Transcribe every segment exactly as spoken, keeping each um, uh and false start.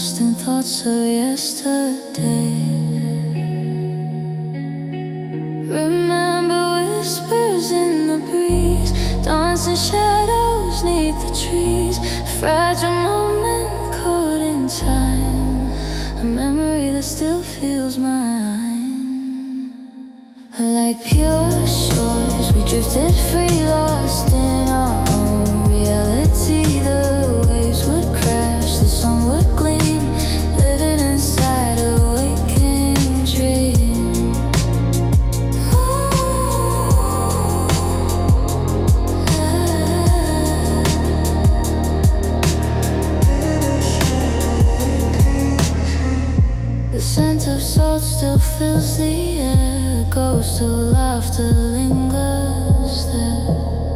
lost in thoughts of yesterday. Remember whispers in the breeze, dancing shadows neath the trees. A fragile moment caught in time, a memory that still feels mine. Like pure shores, we drifted free, lost in our own reality. The waves would crash, the sun would gleam, living inside a waking dream. The scent of salt still fills the air, ghost of laughter lingers there.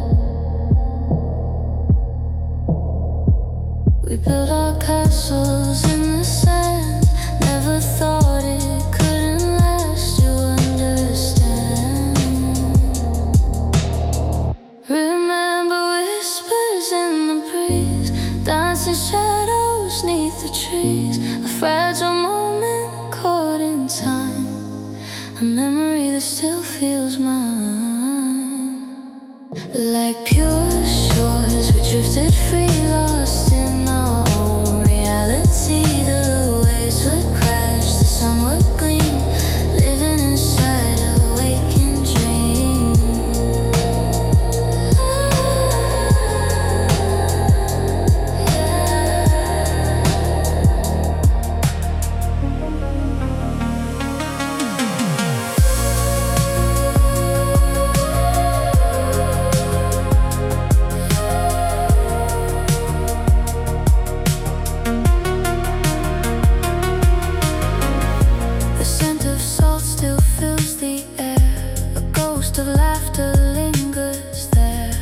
We built our castles in the sand, never thought it couldn't last, you understand. Remember whispers in the breeze, dancing shadows neath the trees. A fragile moment caught in time, a memory that still feels mine. Like pure shores, we drifted free, lost in our own reality. The waves would crash, the sun would gleam, living inside a waking dream. Of laughter lingers there.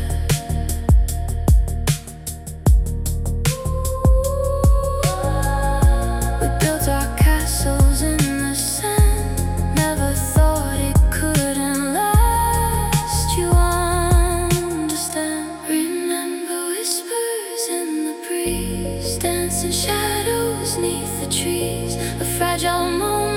We built our castles in the sand, never thought it couldn't last, you understand. Remember whispers in the breeze, dancing shadows neath the trees. A fragile moment